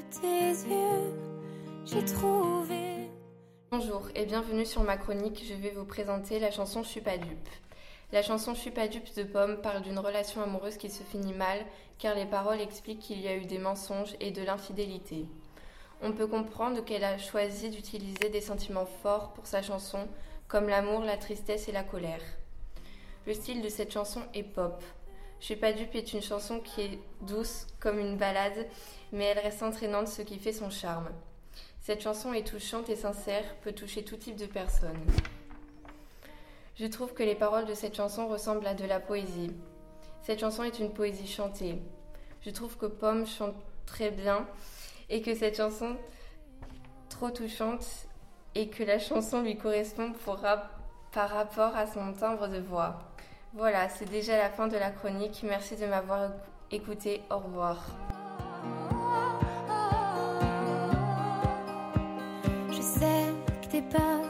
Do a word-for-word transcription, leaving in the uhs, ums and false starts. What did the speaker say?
tes yeux, j'ai trouvé. Bonjour et bienvenue sur ma chronique, je vais vous présenter la chanson Je suis pas dupe. La chanson Je suis pas dupe de Pomme parle d'une relation amoureuse qui se finit mal car les paroles expliquent qu'il y a eu des mensonges et de l'infidélité. On peut comprendre qu'elle a choisi d'utiliser des sentiments forts pour sa chanson, comme l'amour, la tristesse et la colère. Le style de cette chanson est pop. Je suis pas dupe est une chanson qui est douce comme une ballade, mais elle reste entraînante, ce qui fait son charme. Cette chanson est touchante et sincère, peut toucher tout type de personnes. Je trouve que les paroles de cette chanson ressemblent à de la poésie. Cette chanson est une poésie chantée. Je trouve que Pomme chante très bien et que cette chanson trop touchante et que la chanson lui correspond pour rap- par rapport à son timbre de voix. Voilà, c'est déjà la fin de la chronique. Merci de m'avoir écouté. Au revoir. Je sais que t'es pas